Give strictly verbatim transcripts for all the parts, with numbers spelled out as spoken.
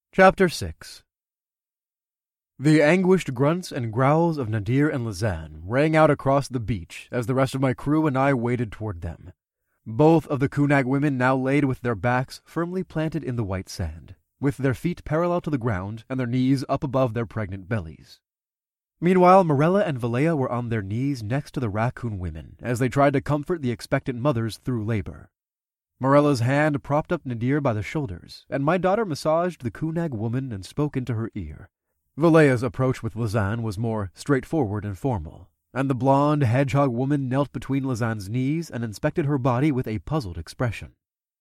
Chapter six. The anguished grunts and growls of Nadir and Lazan rang out across the beach as the rest of my crew and I waded toward them. Both of the Kunag women now laid with their backs firmly planted in the white sand, with their feet parallel to the ground and their knees up above their pregnant bellies. Meanwhile, Morella and Valea were on their knees next to the raccoon women as they tried to comfort the expectant mothers through labor. Morella's hand propped up Nadir by the shoulders, and my daughter massaged the Kunag woman and spoke into her ear. Valea's approach with Lazan was more straightforward and formal, and the blonde hedgehog woman knelt between Lazan's knees and inspected her body with a puzzled expression.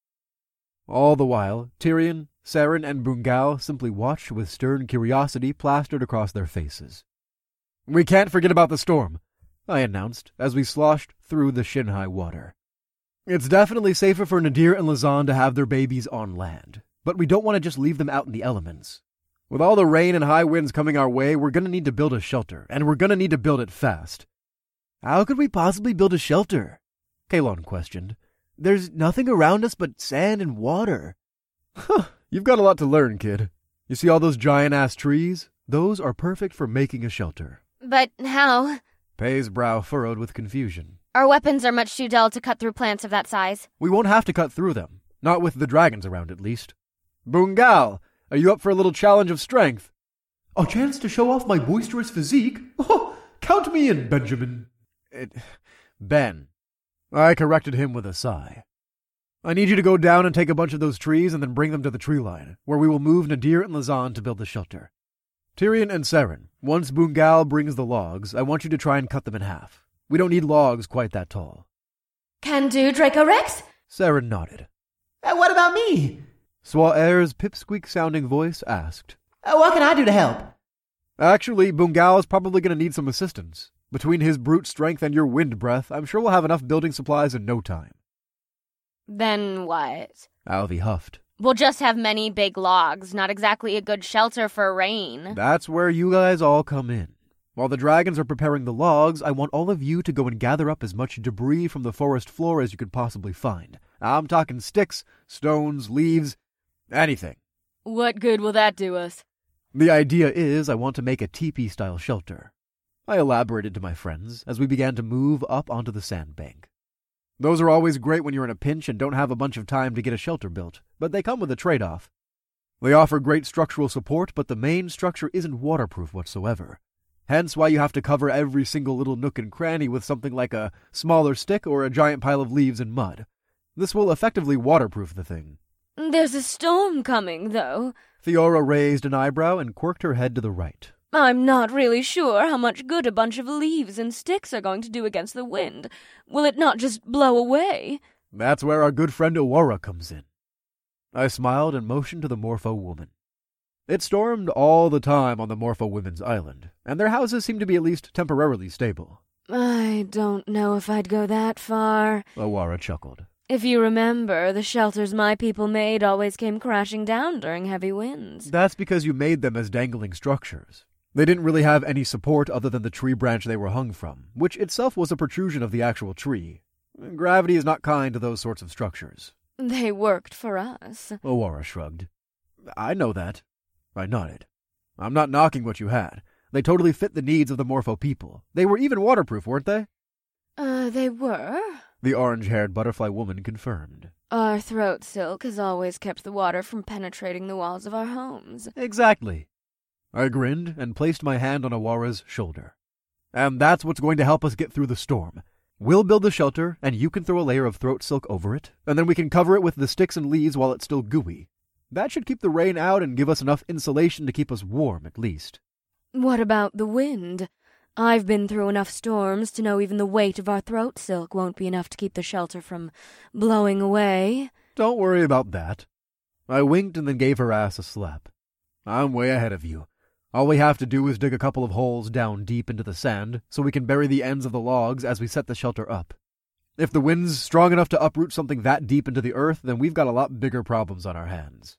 All the while, Tyrion, Saren, and Bungal simply watched with stern curiosity plastered across their faces. "We can't forget about the storm," I announced as we sloshed through the shin-high water. "It's definitely safer for Nadir and Lazan to have their babies on land, but we don't want to just leave them out in the elements. With all the rain and high winds coming our way, we're going to need to build a shelter, and we're going to need to build it fast." "How could we possibly build a shelter?" Kalon questioned. "There's nothing around us but sand and water." "Huh, you've got a lot to learn, kid. You see all those giant-ass trees? Those are perfect for making a shelter." "But how?" Pei's brow furrowed with confusion. "Our weapons are much too dull to cut through plants of that size." "We won't have to cut through them. Not with the dragons around, at least. Bungal, are you up for a little challenge of strength?" "A chance to show off my boisterous physique? Oh, count me in, Benjamin." It, Ben. I corrected him with a sigh. "I need you to go down and take a bunch of those trees and then bring them to the tree line, where we will move Nadir and Lazan to build the shelter. Tyrion and Saren, once Bungal brings the logs, I want you to try and cut them in half. We don't need logs quite that tall." "Can do, Draco Rex." Saren nodded. Uh, what about me? Swaer's pipsqueak-sounding voice asked. Uh, what can I do to help? "Actually, Bungal is probably going to need some assistance. Between his brute strength and your wind breath, I'm sure we'll have enough building supplies in no time." "Then what?" Alvi huffed. "We'll just have many big logs, not exactly a good shelter for rain." "That's where you guys all come in. While the dragons are preparing the logs, I want all of you to go and gather up as much debris from the forest floor as you could possibly find. I'm talking sticks, stones, leaves, anything." "What good will that do us?" "The idea is I want to make a teepee-style shelter." I elaborated to my friends as we began to move up onto the sandbank. Those are always great when you're in a pinch and don't have a bunch of time to get a shelter built, but they come with a trade-off. They offer great structural support, but the main structure isn't waterproof whatsoever. Hence why you have to cover every single little nook and cranny with something like a smaller stick or a giant pile of leaves and mud. This will effectively waterproof the thing. "There's a storm coming, though." Theora raised an eyebrow and quirked her head to the right. "I'm not really sure how much good a bunch of leaves and sticks are going to do against the wind. Will it not just blow away?" "That's where our good friend Owara comes in." I smiled and motioned to the Morpho woman. It stormed all the time on the Morpho women's island, and their houses seemed to be at least temporarily stable. "I don't know if I'd go that far." Owara chuckled. "If you remember, the shelters my people made always came crashing down during heavy winds." "That's because you made them as dangling structures. They didn't really have any support other than the tree branch they were hung from, which itself was a protrusion of the actual tree. Gravity is not kind to those sorts of structures." "They worked for us." Owara shrugged. "I know that." I nodded. "I'm not knocking what you had. They totally fit the needs of the Morpho people. They were even waterproof, weren't they?" Uh, they were. The orange-haired butterfly woman confirmed. "Our throat silk has always kept the water from penetrating the walls of our homes." "Exactly." I grinned and placed my hand on Owara's shoulder. "And that's what's going to help us get through the storm. We'll build the shelter, and you can throw a layer of throat silk over it, and then we can cover it with the sticks and leaves while it's still gooey. That should keep the rain out and give us enough insulation to keep us warm, at least." "What about the wind? I've been through enough storms to know even the weight of our throat silk won't be enough to keep the shelter from blowing away." "Don't worry about that." I winked and then gave her ass a slap. "I'm way ahead of you. All we have to do is dig a couple of holes down deep into the sand so we can bury the ends of the logs as we set the shelter up. If the wind's strong enough to uproot something that deep into the earth, then we've got a lot bigger problems on our hands."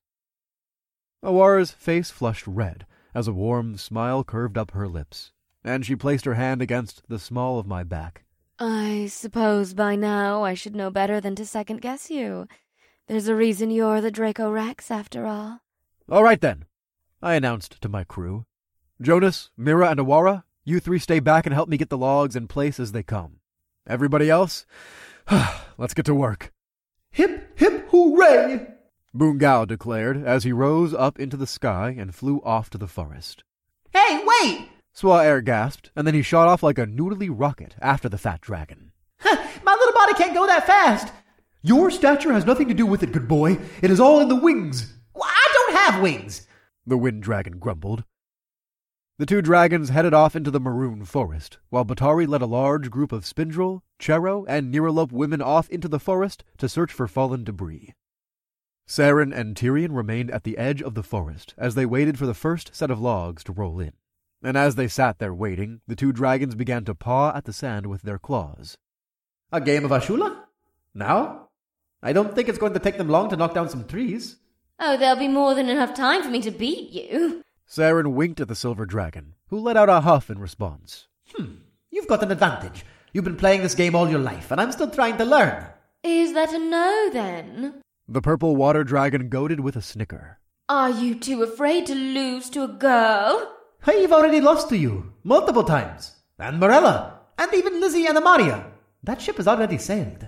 Owara's face flushed red as a warm smile curved up her lips, and she placed her hand against the small of my back. "I suppose by now I should know better than to second-guess you. There's a reason you're the Draco Rex, after all." "All right, then. I announced to my crew. Jonas, Mira, and Awara, you three stay back and help me get the logs in place as they come. Everybody else, let's get to work. Hip, hip, hooray! Boongao declared as he rose up into the sky and flew off to the forest. Hey, wait! Swa-Air gasped, and then he shot off like a noodly rocket after the fat dragon. My little body can't go that fast. Your stature has nothing to do with it, good boy. It is all in the wings. Well, I don't have wings, the wind dragon grumbled. The two dragons headed off into the maroon forest, while Batari led a large group of Spindrel, Chero, and Neuralope women off into the forest to search for fallen debris. Saren and Tyrion remained at the edge of the forest as they waited for the first set of logs to roll in. And as they sat there waiting, the two dragons began to paw at the sand with their claws. A game of Ashula? Now? I don't think it's going to take them long to knock down some trees. Oh, there'll be more than enough time for me to beat you. Saren winked at the silver dragon, who let out a huff in response. Hmm, you've got an advantage. You've been playing this game all your life, and I'm still trying to learn. Is that a no, then? The purple water dragon goaded with a snicker. Are you too afraid to lose to a girl? I've already lost to you, multiple times. And Morella, and even Lizzie and Amaria. That ship has already sailed.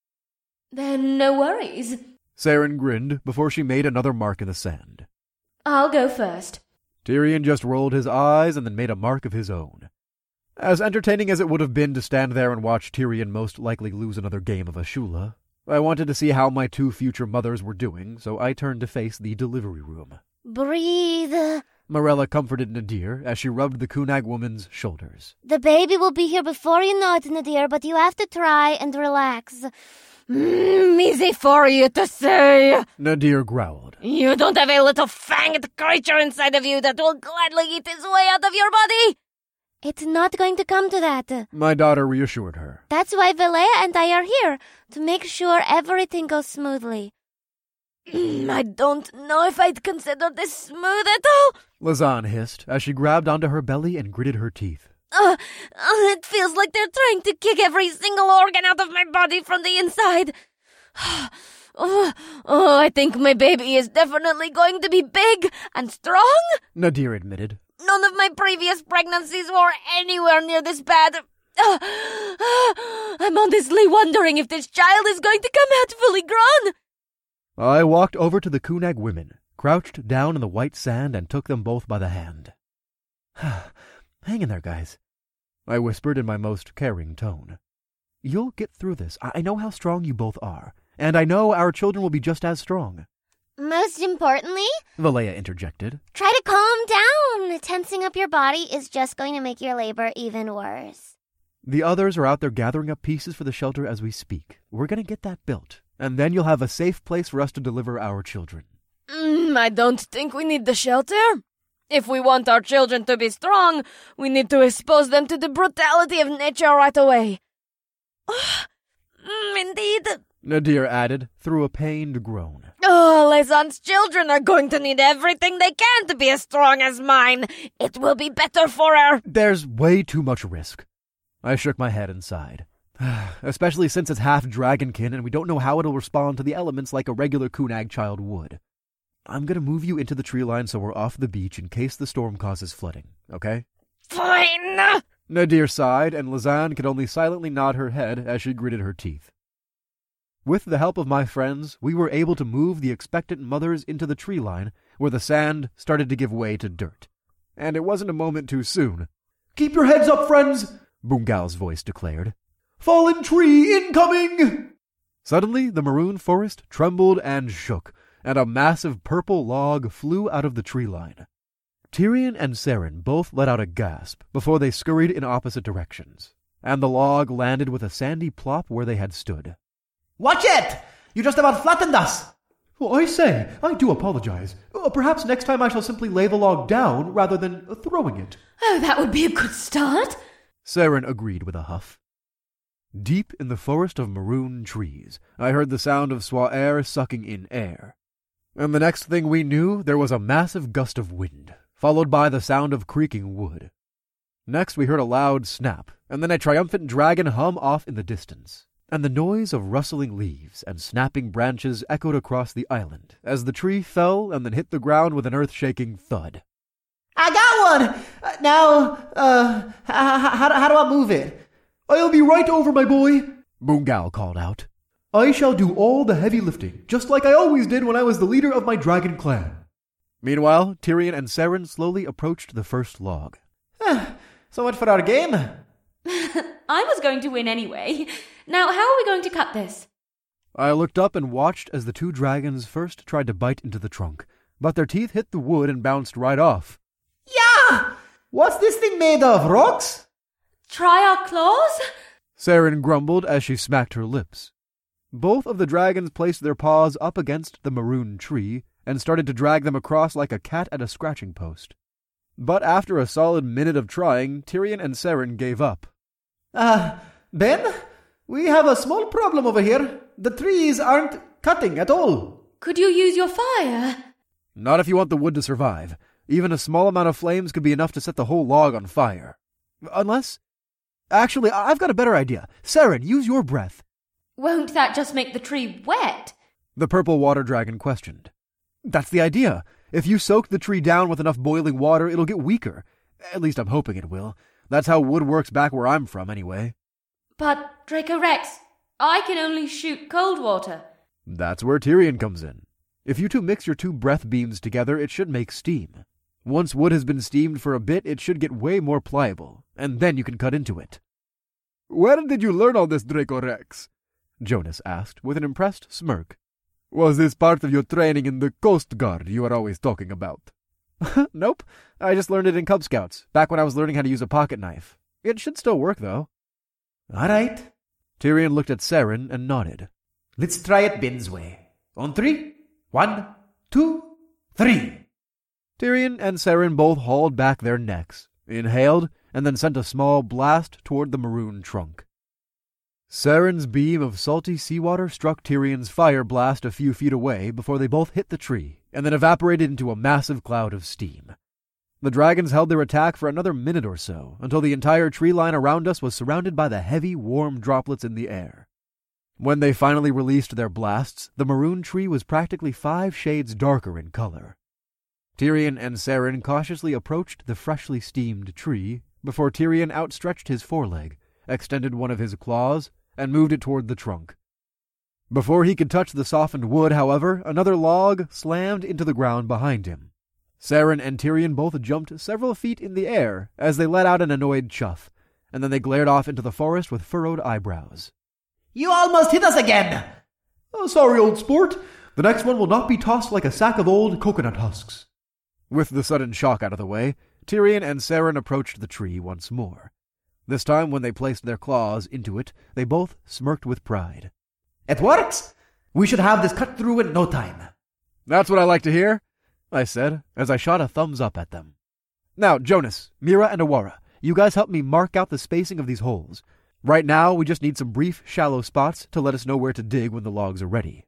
Then no worries. Saren grinned before she made another mark in the sand. I'll go first. Tyrion just rolled his eyes and then made a mark of his own. As entertaining as it would have been to stand there and watch Tyrion most likely lose another game of Ashula, I wanted to see how my two future mothers were doing, so I turned to face the delivery room. Breathe. Morella comforted Nadir as she rubbed the Kunag woman's shoulders. The baby will be here before you know it, Nadir, but you have to try and relax. Mm, easy for you to say. Nadir growled. You don't have a little fanged creature inside of you that will gladly eat its way out of your body? It's not going to come to that. My daughter reassured her. That's why Velea and I are here, to make sure everything goes smoothly. Mm, I don't know if I'd consider this smooth at all. Lazan hissed as she grabbed onto her belly and gritted her teeth. Uh, uh, it feels like they're trying to kick every single organ out of my body from the inside. oh, oh, I think my baby is definitely going to be big and strong. Nadir admitted. None of my previous pregnancies were anywhere near this bad. Uh, uh, I'm honestly wondering if this child is going to come out fully grown. I walked over to the Kunag women, crouched down in the white sand, and took them both by the hand. Hang in there, guys, I whispered in my most caring tone. You'll get through this. I know how strong you both are, and I know our children will be just as strong. Most importantly, Velea interjected, try to calm down. Tensing up your body is just going to make your labor even worse. The others are out there gathering up pieces for the shelter as we speak. We're going to get that built, and then you'll have a safe place for us to deliver our children. Mm, I don't think we need the shelter. If we want our children to be strong, we need to expose them to the brutality of nature right away. mm, indeed. Nadir added through a pained groan. Oh, Lazan's children are going to need everything they can to be as strong as mine. It will be better for her. There's way too much risk. I shook my head and sighed. Especially since it's half dragonkin and we don't know how it'll respond to the elements like a regular Kunag child would. I'm gonna move you into the tree line so we're off the beach in case the storm causes flooding, okay? Fine! Nadir sighed, and Lazan could only silently nod her head as she gritted her teeth. With the help of my friends, we were able to move the expectant mothers into the tree line, where the sand started to give way to dirt. And it wasn't a moment too soon. Keep your heads up, friends, Boongao's voice declared. Fallen tree incoming! Suddenly, the maroon forest trembled and shook, and a massive purple log flew out of the tree line. Tyrion and Saren both let out a gasp before they scurried in opposite directions, and the log landed with a sandy plop where they had stood. Watch it! You just about flattened us! Well, I say, I do apologize. Uh, perhaps next time I shall simply lay the log down rather than uh, throwing it. Oh, that would be a good start. Saren agreed with a huff. Deep in the forest of maroon trees, I heard the sound of Swa-Air sucking in air. And the next thing we knew, there was a massive gust of wind, followed by the sound of creaking wood. Next we heard a loud snap, and then a triumphant dragon hum off in the distance. and the noise of rustling leaves and snapping branches echoed across the island as the tree fell and then hit the ground with an earth-shaking thud. I got one! Uh, now, uh, h- h- how, how do I move it? I'll be right over, my boy, Bungal called out. I shall do all the heavy lifting, just like I always did when I was the leader of my dragon clan. Meanwhile, Tyrion and Seren slowly approached the first log. So much for our game. I was going to win anyway. Now, how are we going to cut this? I looked up and watched as the two dragons first tried to bite into the trunk, but their teeth hit the wood and bounced right off. Yeah! What's this thing made of, rocks? Try our claws? Seren grumbled as she smacked her lips. Both of the dragons placed their paws up against the maroon tree and started to drag them across like a cat at a scratching post. But after a solid minute of trying, Tyrion and Seren gave up. Uh, Ben? We have a small problem over here. The trees aren't cutting at all. Could you use your fire? Not if you want the wood to survive. Even a small amount of flames could be enough to set the whole log on fire. Unless... Actually, I've got a better idea. Seren, use your breath. Won't that just make the tree wet? The purple water dragon questioned. That's the idea. If you soak the tree down with enough boiling water, it'll get weaker. At least I'm hoping it will. That's how wood works back where I'm from, anyway. But, Draco Rex, I can only shoot cold water. That's where Tyrion comes in. If you two mix your two breath beams together, it should make steam. Once wood has been steamed for a bit, it should get way more pliable, and then you can cut into it. Where did you learn all this, Draco Rex? Jonas asked, with an impressed smirk. Was this part of your training in the Coast Guard you are always talking about? Nope. I just learned it in Cub Scouts, back when I was learning how to use a pocket knife. It should still work, though. All right. Tyrion looked at Seren and nodded. Let's try it Ben's way. On three. One, two, three. Tyrion and Seren both hauled back their necks, inhaled, and then sent a small blast toward the maroon trunk. Seren's beam of salty seawater struck Tyrion's fire blast a few feet away before they both hit the tree, and then evaporated into a massive cloud of steam. The dragons held their attack for another minute or so, until the entire tree line around us was surrounded by the heavy, warm droplets in the air. When they finally released their blasts, the maroon tree was practically five shades darker in color. Tyrion and Seren cautiously approached the freshly steamed tree before Tyrion outstretched his foreleg, extended one of his claws, and moved it toward the trunk. Before he could touch the softened wood, however, another log slammed into the ground behind him. Seren and Tyrion both jumped several feet in the air as they let out an annoyed chuff, and then they glared off into the forest with furrowed eyebrows. You almost hit us again! Oh, sorry, old sport. The next one will not be tossed like a sack of old coconut husks. With the sudden shock out of the way, Tyrion and Seren approached the tree once more. This time, when they placed their claws into it, they both smirked with pride. It works! We should have this cut through in no time. That's what I like to hear, I said, as I shot a thumbs up at them. Now, Jonas, Mira, and Awara, you guys help me mark out the spacing of these holes. Right now, we just need some brief, shallow spots to let us know where to dig when the logs are ready.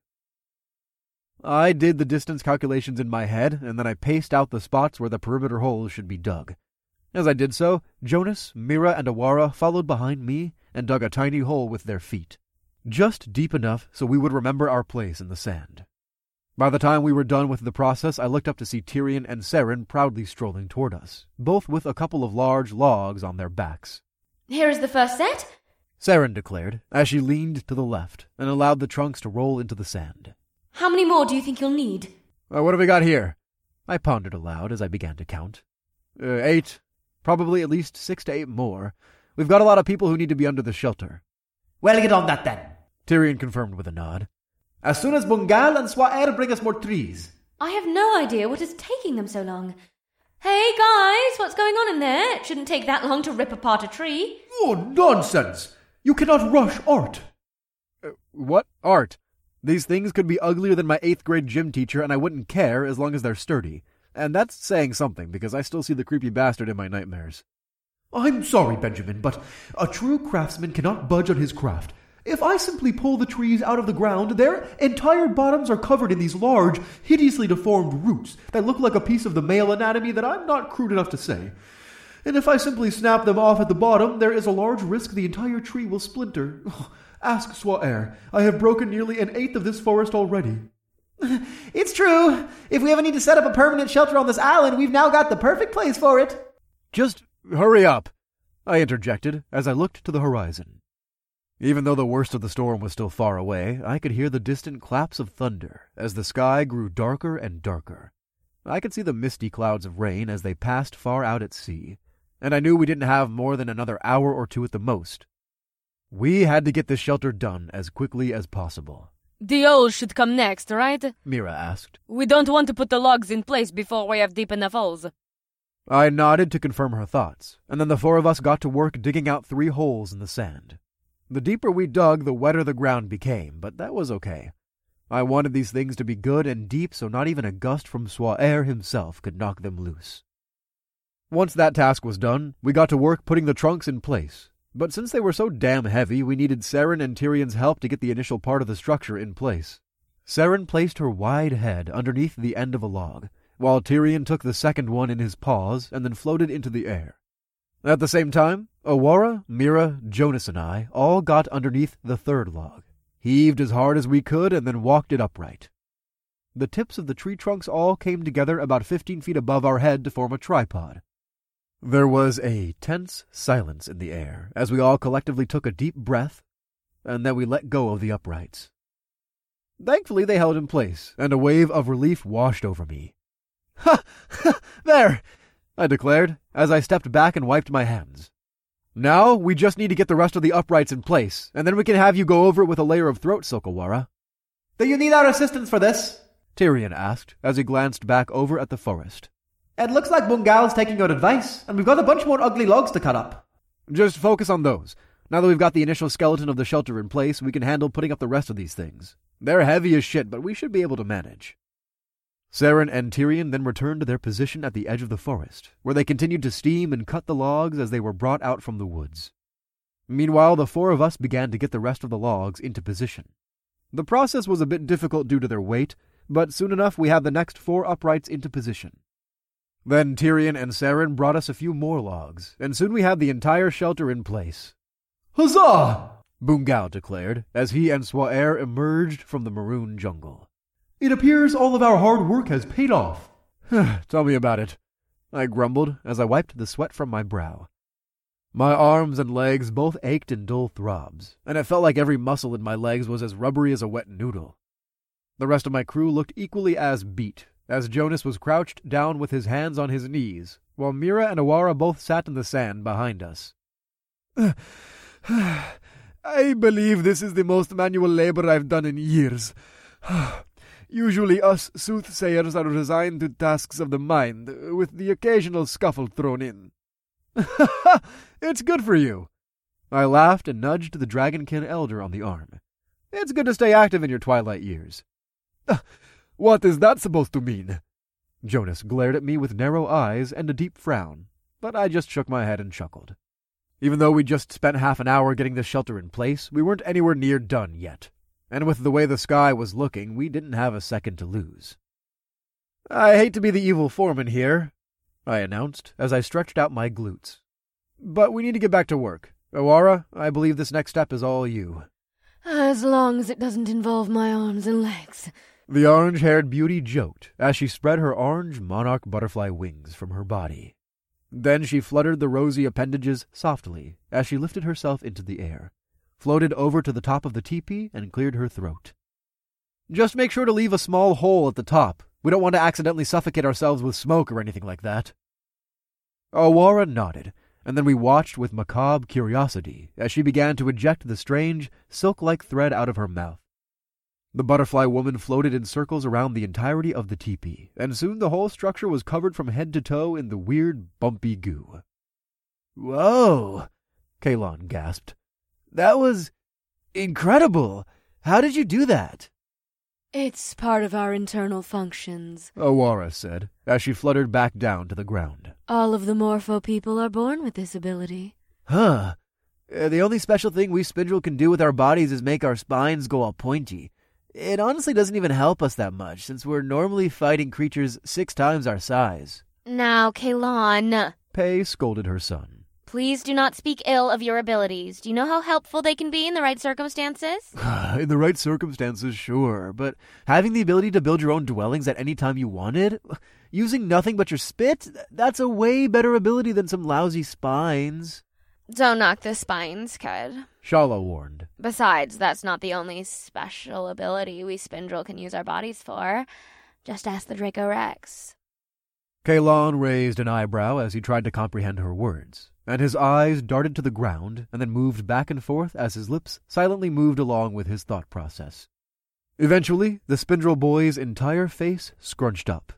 I did the distance calculations in my head, and then I paced out the spots where the perimeter holes should be dug. As I did so, Jonas, Mira, and Awara followed behind me and dug a tiny hole with their feet, just deep enough so we would remember our place in the sand. By the time we were done with the process, I looked up to see Tyrion and Seren proudly strolling toward us, both with a couple of large logs on their backs. Here is the first set, Seren declared, as she leaned to the left and allowed the trunks to roll into the sand. How many more do you think you'll need? Uh, what have we got here? I pondered aloud as I began to count. Uh, eight. Probably at least six to eight more. We've got a lot of people who need to be under the shelter. Well, get on that then. Tyrion confirmed with a nod. As soon as Bungal and Swaer bring us more trees. I have no idea what is taking them so long. Hey, guys, what's going on in there? It shouldn't take that long to rip apart a tree. Oh, nonsense! You cannot rush art. Uh, what art? These things could be uglier than my eighth grade gym teacher, and I wouldn't care as long as they're sturdy. And that's saying something, because I still see the creepy bastard in my nightmares. I'm sorry, Benjamin, but a true craftsman cannot budge on his craft. If I simply pull the trees out of the ground, their entire bottoms are covered in these large, hideously deformed roots that look like a piece of the male anatomy that I'm not crude enough to say. And if I simply snap them off at the bottom, there is a large risk the entire tree will splinter. Ask Swaer. I have broken nearly an eighth of this forest already. It's true. If we ever need to set up a permanent shelter on this island, we've now got the perfect place for it. Just hurry up, I interjected as I looked to the horizon. Even though the worst of the storm was still far away, I could hear the distant claps of thunder as the sky grew darker and darker. I could see the misty clouds of rain as they passed far out at sea, and I knew we didn't have more than another hour or two at the most. We had to get this shelter done as quickly as possible. The holes should come next, right? Mira asked. We don't want to put the logs in place before we have deep enough holes. I nodded to confirm her thoughts, and then the four of us got to work digging out three holes in the sand. The deeper we dug, the wetter the ground became, but that was okay. I wanted these things to be good and deep so not even a gust from Swaer himself could knock them loose. Once that task was done, we got to work putting the trunks in place. But since they were so damn heavy, we needed Saren and Tyrion's help to get the initial part of the structure in place. Saren placed her wide head underneath the end of a log, while Tyrion took the second one in his paws and then floated into the air. At the same time, Awara, Mira, Jonas, and I all got underneath the third log, heaved as hard as we could, and then walked it upright. The tips of the tree trunks all came together about fifteen feet above our head to form a tripod. There was a tense silence in the air as we all collectively took a deep breath, and then we let go of the uprights. Thankfully, they held in place, and a wave of relief washed over me. Ha! Ha! There! I declared, as I stepped back and wiped my hands. Now, we just need to get the rest of the uprights in place, and then we can have you go over it with a layer of throat silk, Awara. Do you need our assistance for this? Tyrion asked, as he glanced back over at the forest. It looks like Bungal's taking your advice, and we've got a bunch more ugly logs to cut up. Just focus on those. Now that we've got the initial skeleton of the shelter in place, we can handle putting up the rest of these things. They're heavy as shit, but we should be able to manage. Saren and Tyrion then returned to their position at the edge of the forest, where they continued to steam and cut the logs as they were brought out from the woods. Meanwhile, the four of us began to get the rest of the logs into position. The process was a bit difficult due to their weight, but soon enough we had the next four uprights into position. Then Tyrion and Saren brought us a few more logs, and soon we had the entire shelter in place. Huzzah! Bungal declared, as he and Swaer emerged from the maroon jungle. It appears all of our hard work has paid off. Tell me about it, I grumbled as I wiped the sweat from my brow. My arms and legs both ached in dull throbs, and it felt like every muscle in my legs was as rubbery as a wet noodle. The rest of my crew looked equally as beat, as Jonas was crouched down with his hands on his knees, while Mira and Awara both sat in the sand behind us. I believe this is the most manual labor I've done in years. Usually us soothsayers are resigned to tasks of the mind, with the occasional scuffle thrown in. It's good for you. I laughed and nudged the Dragonkin elder on the arm. It's good to stay active in your twilight years. What is that supposed to mean? Jonas glared at me with narrow eyes and a deep frown, but I just shook my head and chuckled. Even though we just spent half an hour getting the shelter in place, we weren't anywhere near done yet, and with the way the sky was looking, we didn't have a second to lose. I hate to be the evil foreman here, I announced as I stretched out my glutes. But we need to get back to work. Awara, I believe this next step is all you. As long as it doesn't involve my arms and legs. The orange-haired beauty joked as she spread her orange monarch butterfly wings from her body. Then she fluttered the rosy appendages softly as she lifted herself into the air, floated over to the top of the teepee, and cleared her throat. Just make sure to leave a small hole at the top. We don't want to accidentally suffocate ourselves with smoke or anything like that. Awara nodded, and then we watched with macabre curiosity as she began to eject the strange, silk-like thread out of her mouth. The butterfly woman floated in circles around the entirety of the teepee, and soon the whole structure was covered from head to toe in the weird, bumpy goo. Whoa! Kalon gasped. That was incredible! How did you do that? It's part of our internal functions, Awara said, as she fluttered back down to the ground. All of the Morpho people are born with this ability. Huh. Uh, the only special thing we Spindrel can do with our bodies is make our spines go all pointy. It honestly doesn't even help us that much, since we're normally fighting creatures six times our size. Now, Kalon. Pei scolded her son. Please do not speak ill of your abilities. Do you know how helpful they can be in the right circumstances? In the right circumstances, sure, but having the ability to build your own dwellings at any time you wanted, using nothing but your spit, that's a way better ability than some lousy spines. Don't knock the spines, kid. Shala warned. Besides, that's not the only special ability we Spindrel can use our bodies for. Just ask the Draco Rex. Kalon raised an eyebrow as he tried to comprehend her words, and his eyes darted to the ground and then moved back and forth as his lips silently moved along with his thought process. Eventually, the Spindrel boy's entire face scrunched up.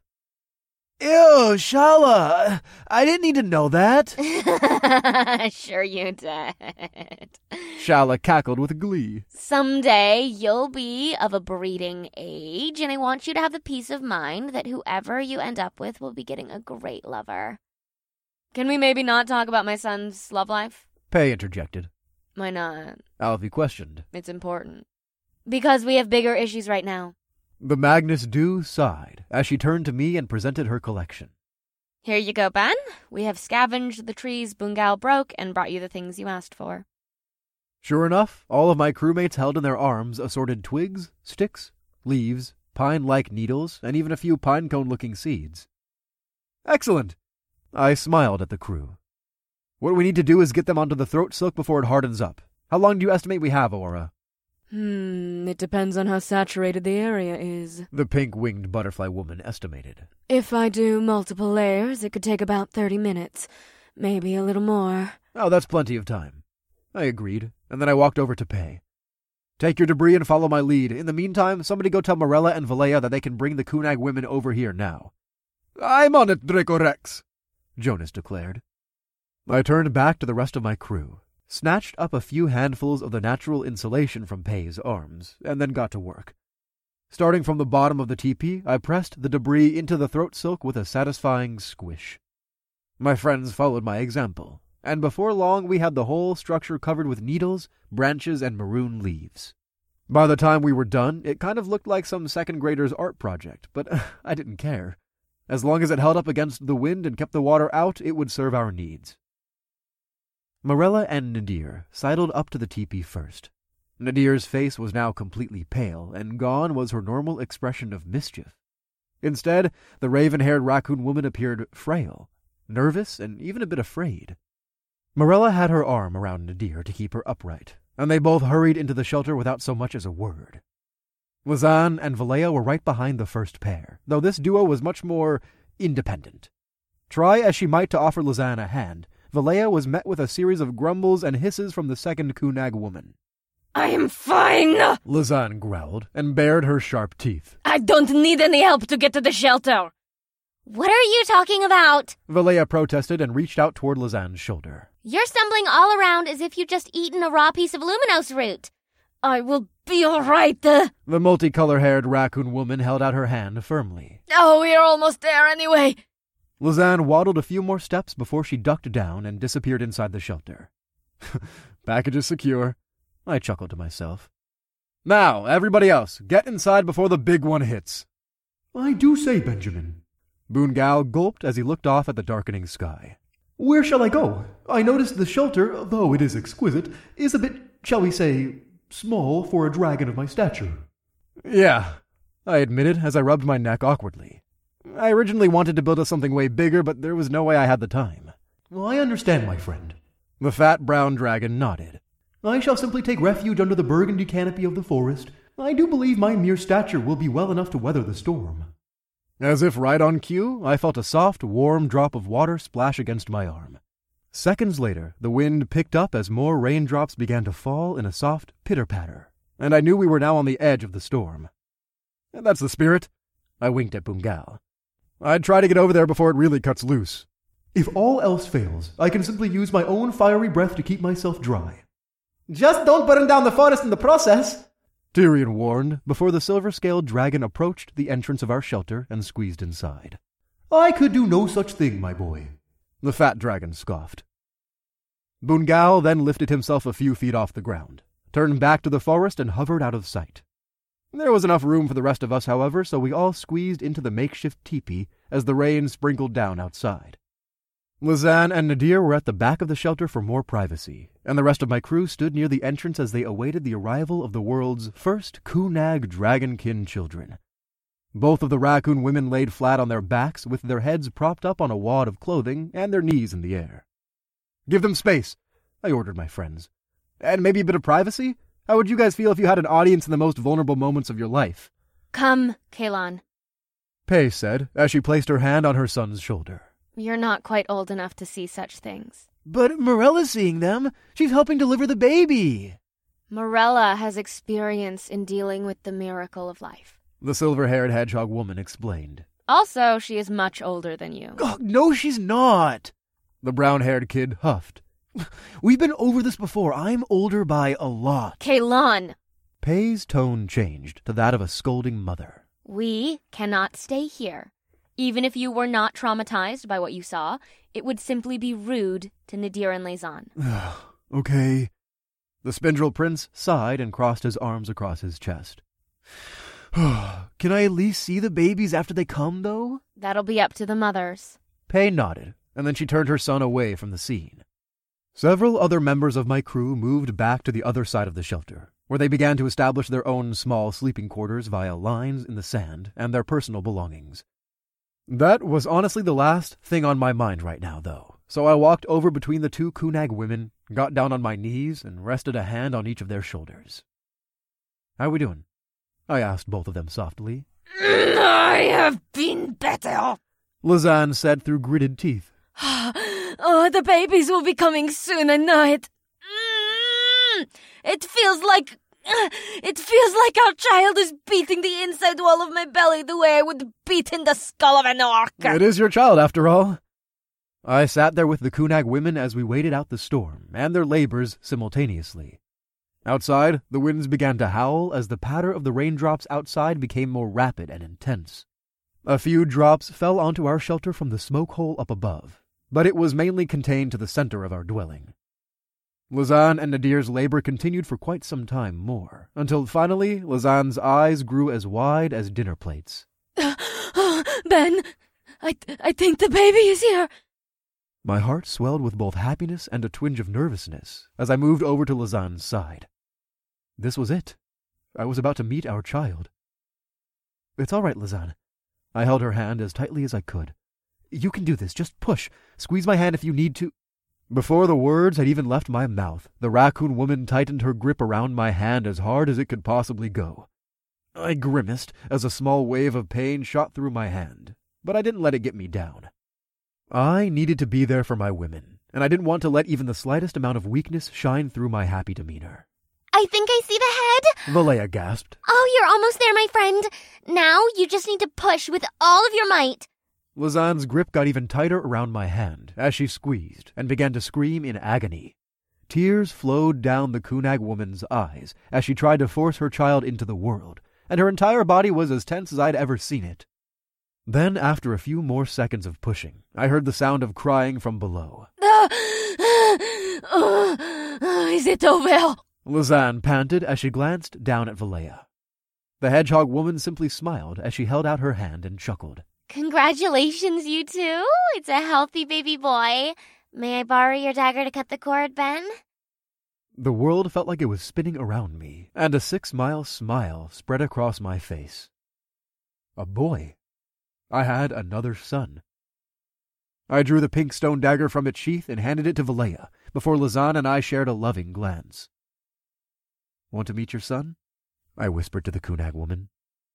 Ew, Shala! I didn't need to know that! Sure you did. Shala cackled with glee. Someday you'll be of a breeding age, and I want you to have the peace of mind that whoever you end up with will be getting a great lover. Can we maybe not talk about my son's love life? Pei interjected. Why not? Alfie questioned. It's important. Because we have bigger issues right now. The Magnus Dew sighed as she turned to me and presented her collection. Here you go, Ben. We have scavenged the trees Bungal broke and brought you the things you asked for. Sure enough, all of my crewmates held in their arms assorted twigs, sticks, leaves, pine-like needles, and even a few pine-cone-looking seeds. Excellent! I smiled at the crew. What we need to do is get them onto the throat silk before it hardens up. How long do you estimate we have, Aura? Hmm, it depends on how saturated the area is. The pink-winged butterfly woman estimated. If I do multiple layers, it could take about thirty minutes. Maybe a little more. Oh, that's plenty of time. I agreed, and then I walked over to Pei. Take your debris and follow my lead. In the meantime, somebody go tell Morella and Valea that they can bring the Kunag women over here now. I'm on it, Draco Rex, Jonas declared. I turned back to the rest of my crew, snatched up a few handfuls of the natural insulation from Pei's arms, and then got to work. Starting from the bottom of the teepee, I pressed the debris into the throat silk with a satisfying squish. My friends followed my example, and before long we had the whole structure covered with needles, branches, and maroon leaves. By the time we were done, it kind of looked like some second grader's art project, but I didn't care. As long as it held up against the wind and kept the water out, it would serve our needs. Morella and Nadir sidled up to the teepee first. Nadir's face was now completely pale, and gone was her normal expression of mischief. Instead, the raven-haired raccoon woman appeared frail, nervous, and even a bit afraid. Morella had her arm around Nadir to keep her upright, and they both hurried into the shelter without so much as a word. Lazan and Valea were right behind the first pair, though this duo was much more independent. Try as she might to offer Lazan a hand, Valea was met with a series of grumbles and hisses from the second Kunag woman. I am fine! Lazan growled and bared her sharp teeth. I don't need any help to get to the shelter! What are you talking about? Valea protested and reached out toward Lazan's shoulder. You're stumbling all around as if you'd just eaten a raw piece of luminose root. I will be all right. Uh... The multicolor-haired raccoon woman held out her hand firmly. Oh, we're almost there anyway. Lazan waddled a few more steps before she ducked down and disappeared inside the shelter. Package is secure, I chuckled to myself. Now, everybody else, get inside before the big one hits. I do say, Benjamin. Bungal gulped as he looked off at the darkening sky. Where shall I go? I noticed the shelter, though it is exquisite, is a bit, shall we say, small for a dragon of my stature. Yeah, I admitted as I rubbed my neck awkwardly. I originally wanted to build us something way bigger, but there was no way I had the time. Well, I understand, my friend. The fat brown dragon nodded. I shall simply take refuge under the burgundy canopy of the forest. I do believe my mere stature will be well enough to weather the storm. As if right on cue, I felt a soft, warm drop of water splash against my arm. Seconds later, the wind picked up as more raindrops began to fall in a soft pitter-patter, and I knew we were now on the edge of the storm. That's the spirit. I winked at Bungal. I'd try to get over there before it really cuts loose. If all else fails, I can simply use my own fiery breath to keep myself dry. Just don't burn down the forest in the process, Tyrion warned before the silver-scaled dragon approached the entrance of our shelter and squeezed inside. I could do no such thing, my boy. The fat dragon scoffed. Bungal then lifted himself a few feet off the ground, turned back to the forest, and hovered out of sight. There was enough room for the rest of us, however, so we all squeezed into the makeshift teepee as the rain sprinkled down outside. Lizanne and Nadir were at the back of the shelter for more privacy, and the rest of my crew stood near the entrance as they awaited the arrival of the world's first Kunag dragonkin children. Both of the raccoon women laid flat on their backs with their heads propped up on a wad of clothing and their knees in the air. "Give them space," I ordered my friends. "And maybe a bit of privacy? How would you guys feel if you had an audience in the most vulnerable moments of your life?" Come, Kalon. Pei said, as she placed her hand on her son's shoulder. You're not quite old enough to see such things. "But Morella's seeing them. She's helping deliver the baby." Morella has experience in dealing with the miracle of life. The silver-haired hedgehog woman explained. Also, she is much older than you. Oh, no, she's not. The brown-haired kid huffed. "We've been over this before. I'm older by a lot." Kalon! Pei's tone changed to that of a scolding mother. We cannot stay here. Even if you were not traumatized by what you saw, it would simply be rude to Nadir and Lezan. Okay. The Spindrill Prince sighed and crossed his arms across his chest. "Can I at least see the babies after they come, though?" That'll be up to the mothers. Pei nodded, and then she turned her son away from the scene. Several other members of my crew moved back to the other side of the shelter, where they began to establish their own small sleeping quarters via lines in the sand and their personal belongings. That was honestly the last thing on my mind right now, though, so I walked over between the two Kunag women, got down on my knees, and rested a hand on each of their shoulders. "How we doing?" I asked both of them softly. I have been better, Lizanne said through gritted teeth. Oh, the babies will be coming soon, I know it. Mm, it feels like... It feels like our child is beating the inside wall of my belly the way I would beat in the skull of an orc. It is your child, after all. I sat there with the Kunag women as we waited out the storm and their labors simultaneously. Outside, the winds began to howl as the patter of the raindrops outside became more rapid and intense. A few drops fell onto our shelter from the smoke hole up above, but it was mainly contained to the center of our dwelling. Lizanne and Nadir's labor continued for quite some time more, until finally Lizanne's eyes grew as wide as dinner plates. Ben, I, th- I think the baby is here. My heart swelled with both happiness and a twinge of nervousness as I moved over to Lizanne's side. This was it. I was about to meet our child. "It's all right, Lizanne." I held her hand as tightly as I could. "You can do this. Just push. Squeeze my hand if you need to." Before the words had even left my mouth, the raccoon woman tightened her grip around my hand as hard as it could possibly go. I grimaced as a small wave of pain shot through my hand, but I didn't let it get me down. I needed to be there for my women, and I didn't want to let even the slightest amount of weakness shine through my happy demeanor. I think I see the head. Valea gasped. Oh, you're almost there, my friend. Now you just need to push with all of your might. Lizanne's grip got even tighter around my hand as she squeezed and began to scream in agony. Tears flowed down the Kunag woman's eyes as she tried to force her child into the world, and her entire body was as tense as I'd ever seen it. Then, after a few more seconds of pushing, I heard the sound of crying from below. Uh, uh, uh, is it over? Lizanne panted as she glanced down at Valea. The hedgehog woman simply smiled as she held out her hand and chuckled. Congratulations, you two. It's a healthy baby boy. May I borrow your dagger to cut the cord, Ben? The world felt like it was spinning around me, and a six-mile smile spread across my face. A boy. I had another son. I drew the pink stone dagger from its sheath and handed it to Valea, before Lizanne and I shared a loving glance. "Want to meet your son?" I whispered to the Kunag woman.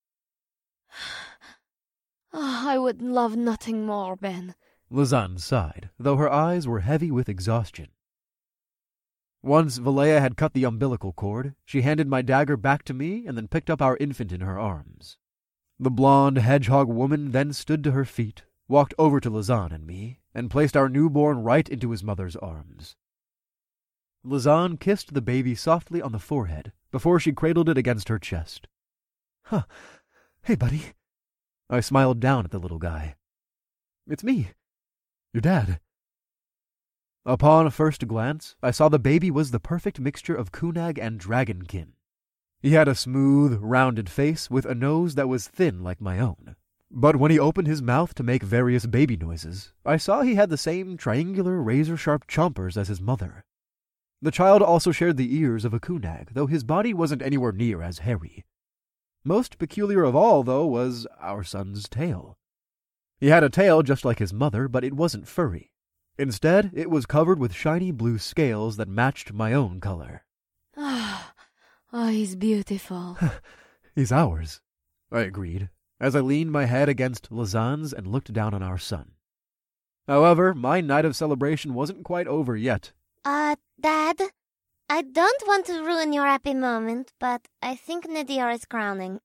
Oh, I would love nothing more, Ben. Lizanne sighed, though her eyes were heavy with exhaustion. Once Valea had cut the umbilical cord, she handed my dagger back to me and then picked up our infant in her arms. The blonde hedgehog woman then stood to her feet, walked over to Lizanne and me, and placed our newborn right into his mother's arms. Lizanne kissed the baby softly on the forehead before she cradled it against her chest. "Huh. Hey, buddy." I smiled down at the little guy. "It's me. Your dad." Upon first glance, I saw the baby was the perfect mixture of Kunag and dragonkin. He had a smooth, rounded face with a nose that was thin like my own, But when he opened his mouth to make various baby noises, I saw he had the same triangular, razor-sharp chompers as his mother. The child also shared the ears of a kunag, though his body wasn't anywhere near as hairy. Most peculiar of all, though, was our son's tail. He had a tail just like his mother, but it wasn't furry. Instead, it was covered with shiny blue scales that matched my own color. Ah, oh, he's beautiful. He's ours, I agreed, as I leaned my head against Lazan's and looked down on our son. However, my night of celebration wasn't quite over yet. Uh, Dad? I don't want to ruin your happy moment, but I think Nadir is crowning.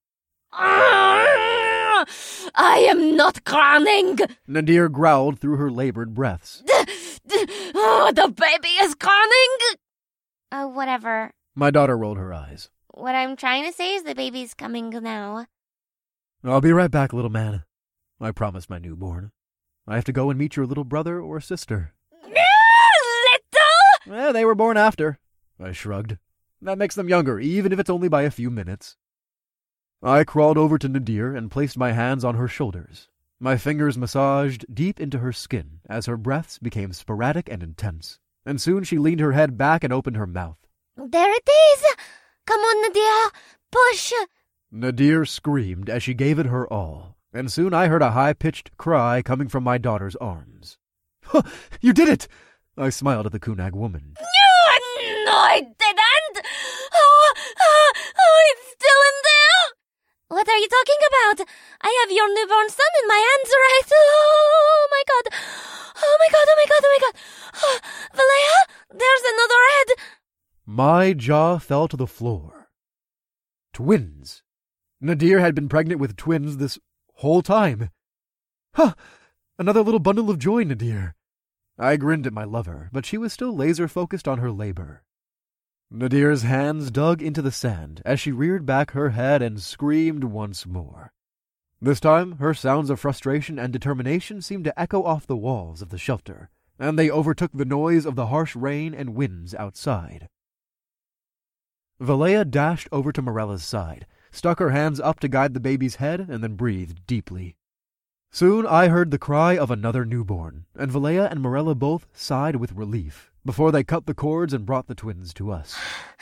I am not crowning! Nadir growled through her labored breaths. Oh, the baby is crowning! Uh, whatever. My daughter rolled her eyes. What I'm trying to say is the baby's coming now. I'll be right back, little man, I promised my newborn. I have to go and meet your little brother or sister. Little? Eh, they were born after, I shrugged. That makes them younger, even if it's only by a few minutes. I crawled over to Nadir and placed my hands on her shoulders. My fingers massaged deep into her skin as her breaths became sporadic and intense, and soon she leaned her head back and opened her mouth. There it is! Come on, Nadir! Push! Nadir screamed as she gave it her all, and soon I heard a high-pitched cry coming from my daughter's arms. You did it! I smiled at the kunag woman. No, I didn't! Oh, oh, oh, it's still in there! What are you talking about? I have your newborn son in my hands right... Oh, my God! Oh, my God, oh, my God, oh, my God! Oh, Valea, there's another head! My jaw fell to the floor. Twins. Nadir had been pregnant with twins this whole time. Huh! Another little bundle of joy, Nadir. I grinned at my lover, but she was still laser-focused on her labor. Nadir's hands dug into the sand as she reared back her head and screamed once more. This time, her sounds of frustration and determination seemed to echo off the walls of the shelter, and they overtook the noise of the harsh rain and winds outside. Valea dashed over to Morella's side, stuck her hands up to guide the baby's head, and then breathed deeply. Soon I heard the cry of another newborn, and Valea and Morella both sighed with relief before they cut the cords and brought the twins to us.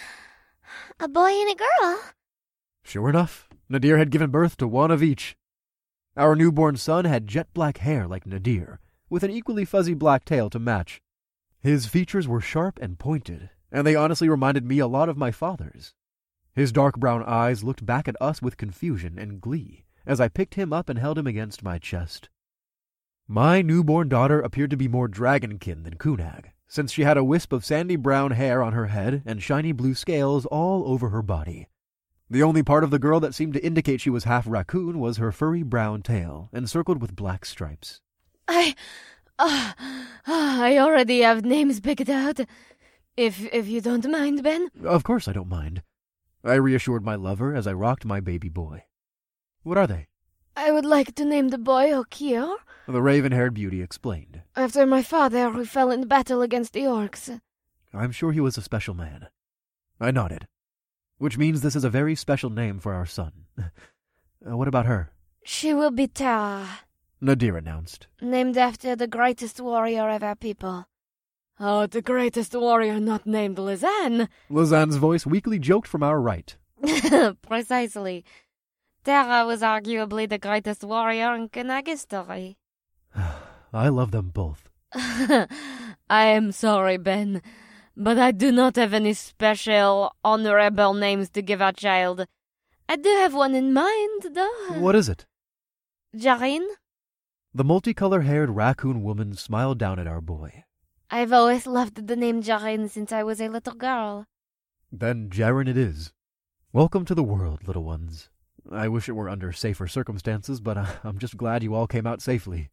A boy and a girl. Sure enough, Nadir had given birth to one of each. Our newborn son had jet-black hair like Nadir, with an equally fuzzy black tail to match. His features were sharp and pointed, and they honestly reminded me a lot of my father's. His dark brown eyes looked back at us with confusion and glee as I picked him up and held him against my chest. My newborn daughter appeared to be more dragonkin than kunag, since she had a wisp of sandy brown hair on her head and shiny blue scales all over her body. The only part of the girl that seemed to indicate she was half raccoon was her furry brown tail, encircled with black stripes. I... Uh, I already have names picked out. If, if you don't mind, Ben. Of course I don't mind. I reassured my lover as I rocked my baby boy. What are they? I would like to name the boy Okior, The raven-haired beauty explained. after my father who fell in battle against the orcs. I'm sure he was a special man. I nodded. Which means this is a very special name for our son. Uh, what about her? She will be Terra, Nadir announced. named after the greatest warrior of our people. Oh, the greatest warrior not named Lizanne. Lizanne's voice weakly joked from our right. Precisely. Terra was arguably the greatest warrior in Kunag history. I love them both. I am sorry, Ben, but I do not have any special, honorable names to give our child. I do have one in mind, though. What is it? Jarine? The multicolor-haired raccoon woman smiled down at our boy. I've always loved the name Jarine since I was a little girl. Then Jaren it is. Welcome to the world, little ones. I wish it were under safer circumstances, but uh, I'm just glad you all came out safely.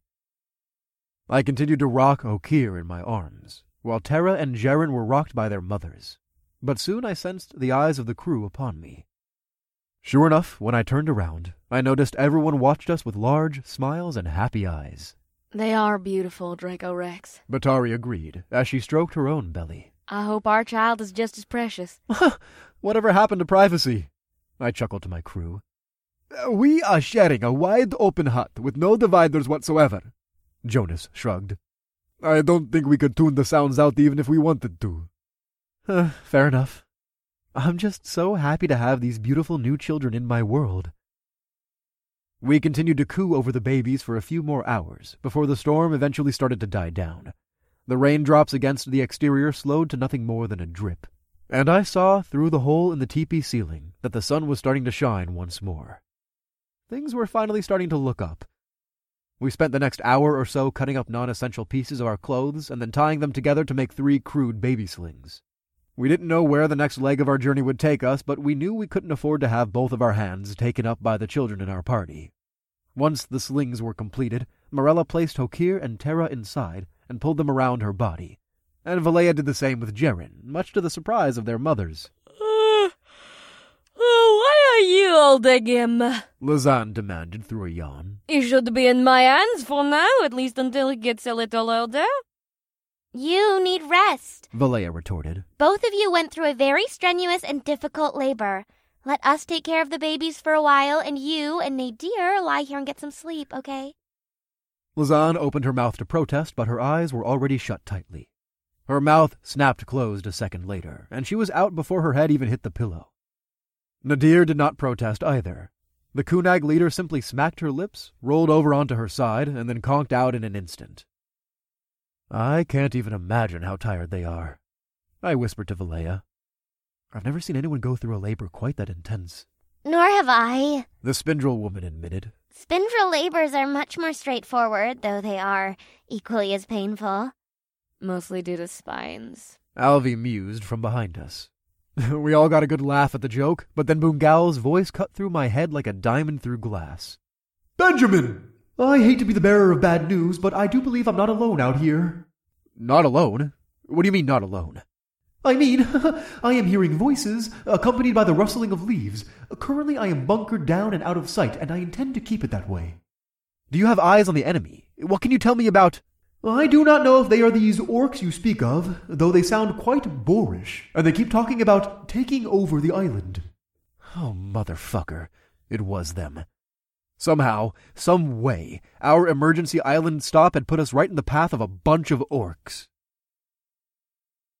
I continued to rock Okier in my arms, while Terra and Jaren were rocked by their mothers. But soon I sensed the eyes of the crew upon me. Sure enough, when I turned around, I noticed everyone watched us with large smiles and happy eyes. They are beautiful, Draco Rex. Batari agreed, as she stroked her own belly. I hope our child is just as precious. Whatever happened to privacy? I chuckled to my crew. We are sharing a wide open hut with no dividers whatsoever, Jonas shrugged. I don't think we could tune the sounds out even if we wanted to. Uh, fair enough. I'm just so happy to have these beautiful new children in my world. We continued to coo over the babies for a few more hours before the storm eventually started to die down. The raindrops against the exterior slowed to nothing more than a drip, and I saw through the hole in the teepee ceiling that the sun was starting to shine once more. Things were finally starting to look up. We spent the next hour or so cutting up non-essential pieces of our clothes and then tying them together to make three crude baby slings. We didn't know where the next leg of our journey would take us, but we knew we couldn't afford to have both of our hands taken up by the children in our party. Once the slings were completed, Morella placed Hokir and Terra inside and pulled them around her body, and Valea did the same with Jeren, much to the surprise of their mothers. Uh, oh, why are you holding him? Lazan demanded through a yawn. He should be in my hands for now, at least until he gets a little older. You need rest, Valea retorted. Both of you went through a very strenuous and difficult labor. Let us take care of the babies for a while, and you and Nadir lie here and get some sleep, okay? Lazan opened her mouth to protest, but her eyes were already shut tightly. Her mouth snapped closed a second later, and she was out before her head even hit the pillow. Nadir did not protest either. The Kunag leader simply smacked her lips, rolled over onto her side, and then conked out in an instant. I can't even imagine how tired they are, I whispered to Valea. I've never seen anyone go through a labor quite that intense. Nor have I, the spindrill woman admitted. Spindrill labors are much more straightforward, though they are equally as painful. Mostly due to spines, Alvi mused from behind us. We all got a good laugh at the joke, but then Bungal's voice cut through my head like a diamond through glass. Benjamin! I hate to be the bearer of bad news, but I do believe I'm not alone out here. Not alone? What do you mean, not alone? I mean, I am hearing voices, accompanied by the rustling of leaves. Currently I am bunkered down and out of sight, and I intend to keep it that way. Do you have eyes on the enemy? What can you tell me about... I do not know if they are these orcs you speak of, though they sound quite boorish, and they keep talking about taking over the island. Oh, motherfucker. It was them. Somehow, some way, our emergency island stop had put us right in the path of a bunch of orcs.